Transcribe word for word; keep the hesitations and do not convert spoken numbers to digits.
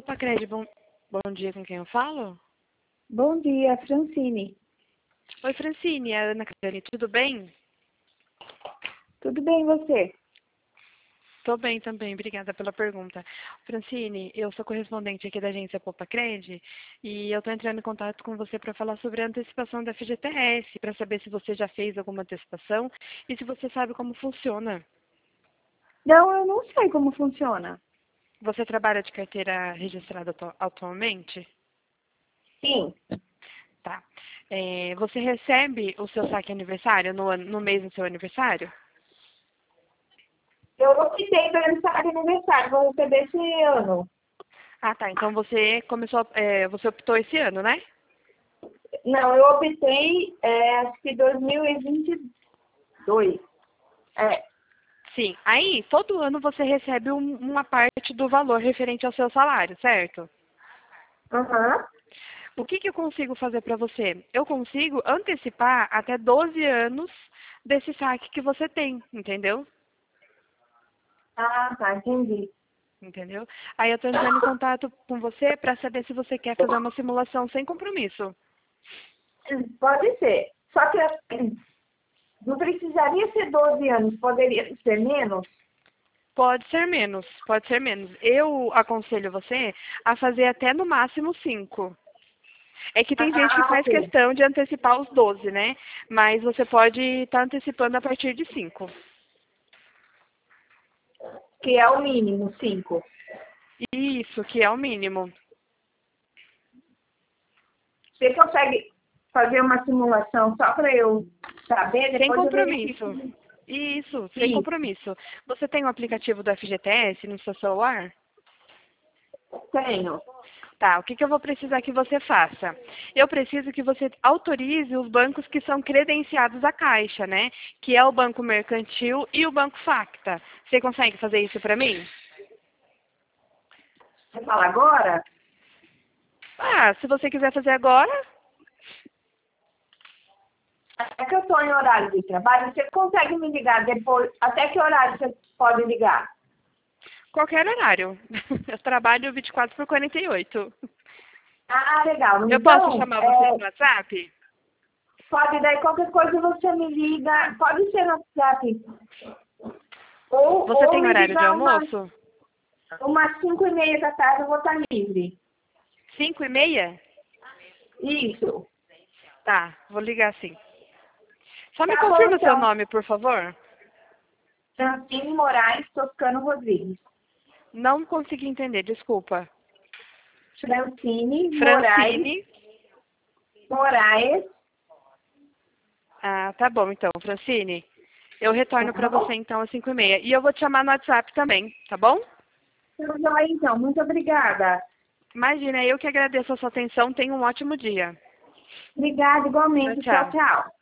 Popacred, bom, bom dia, com quem eu falo? Bom dia, Francine. Oi, Francine, é a Ana Cristiane, tudo bem? Tudo bem, e você? Tô bem também, obrigada pela pergunta. Francine, eu sou correspondente aqui da agência Popacred e eu tô entrando em contato com você para falar sobre a antecipação da F G T S, para saber se você já fez alguma antecipação e se você sabe como funciona. Não, eu não sei como funciona. Você trabalha de carteira registrada atu- atualmente? Sim. Tá. É, você recebe o seu saque aniversário no, ano- no mês do seu aniversário? Eu optei pelo salário aniversário, vou receber esse ano. Ah, tá. Então você começou, é, você optou esse ano, né? Não, eu optei, é, acho que dois mil e vinte e dois. É. Sim. Aí, todo ano você recebe um- uma parte do valor referente ao seu salário, certo? Aham. O que que eu consigo fazer para você? Eu consigo antecipar até doze anos desse saque que você tem, entendeu? Ah, tá, entendi. Entendeu? Aí eu estou entrando em contato com você para saber se você quer fazer uma simulação sem compromisso. Pode ser. Só que assim, não precisaria ser doze anos, poderia ser menos? Pode ser menos, pode ser menos. Eu aconselho você a fazer até no máximo cinco. É que tem gente que Ah, faz ok. questão de antecipar os doze, né? Mas você pode estar antecipando a partir de cinco. Que é o mínimo, cinco. Isso, que é o mínimo. Você consegue fazer uma simulação só para eu saber? Sem Depois eu verifico. compromisso. Isso, sem Sim, compromisso. Você tem o aplicativo do F G T S no seu celular? tenho. Tá, o que, que eu vou precisar que você faça? Eu preciso que você autorize os bancos que são credenciados à Caixa, né? Que é o Banco Mercantil e o Banco Facta. Você consegue fazer isso para mim? Você fala agora? Ah, se você quiser fazer agora, É que eu estou em horário de trabalho, você consegue me ligar depois? Até que horário você pode ligar? qualquer horário. Eu trabalho vinte e quatro por quarenta e oito. Ah, legal. Eu posso Então, chamar você é, no WhatsApp? pode daí qualquer coisa você me liga. Pode ser no WhatsApp. Ou, Você ou tem me horário de ligar umas, almoço? umas cinco e meia da tarde, eu vou estar livre. Cinco e meia? Isso. Tá, vou ligar sim. Só me Tá bom, confirma seu então. nome, por favor. Francine Moraes Toscano Rodrigues. Não consegui entender, desculpa. Francine Moraes Francine. Moraes. Ah, tá bom então, Francine. Eu retorno pra você então às cinco e meia. E eu vou te chamar no WhatsApp também, tá bom? Tudo bem, então. Muito obrigada. Imagina, eu que agradeço a sua atenção. Tenha um ótimo dia. Obrigada, Tchau, igualmente. Tchau, tchau. tchau.